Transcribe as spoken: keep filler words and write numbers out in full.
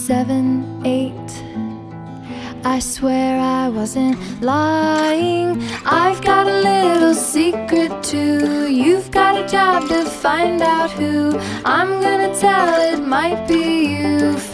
seven, eight. I swear I wasn't lying. I've got a little secret too. You've got a job to find out who. I'm gonna tell, it might be you.